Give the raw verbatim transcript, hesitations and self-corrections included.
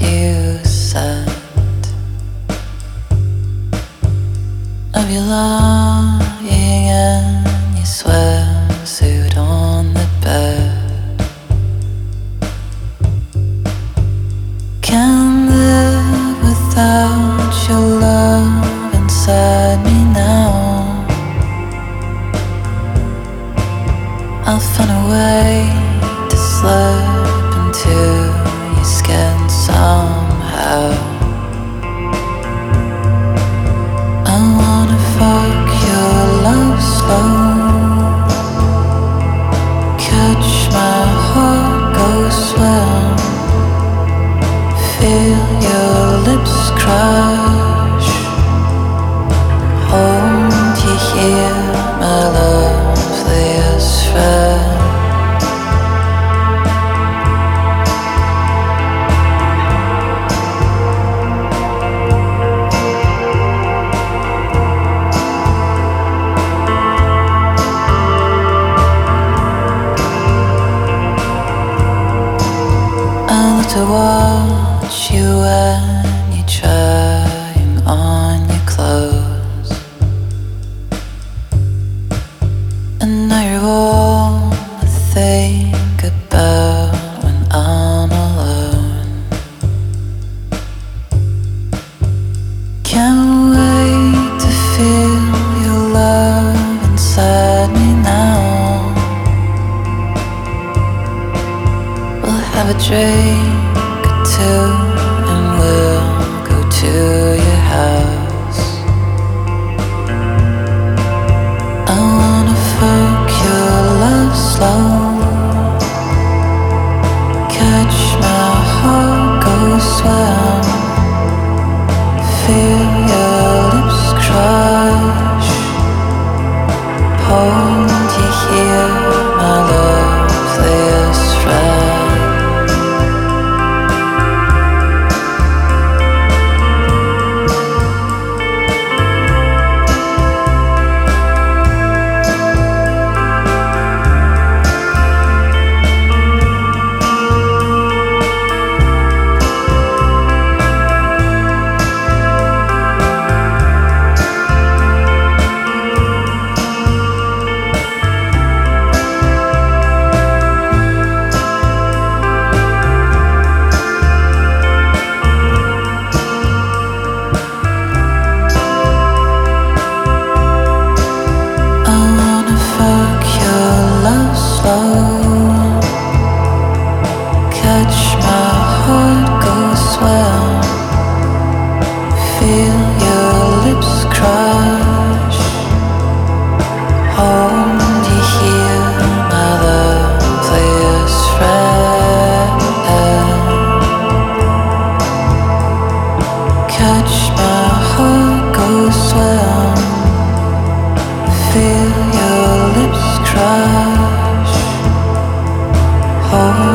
you sent of you lying in your swimsuit on the bed. Can't live without your love inside me now. I'll find a way to slip into your skin somehow. I wanna fuck your love slow, catch my heart go swim, feel your lips crush, hold you here, my loveliest friend. To watch you when you're trying on your clothes, and now you're all I think about when I'm alone. Can't wait to feel your love inside me now. We'll have a drink two, and we'll go to your house. I wanna fuck your love slow, catch my heart go swim, feel your lips crush, hold you here, my loveliest friend. Catch my heart go swim, feel your lips crush, hold you here, my loveliest friend. Catch my heart go swim, feel your lips crush, hold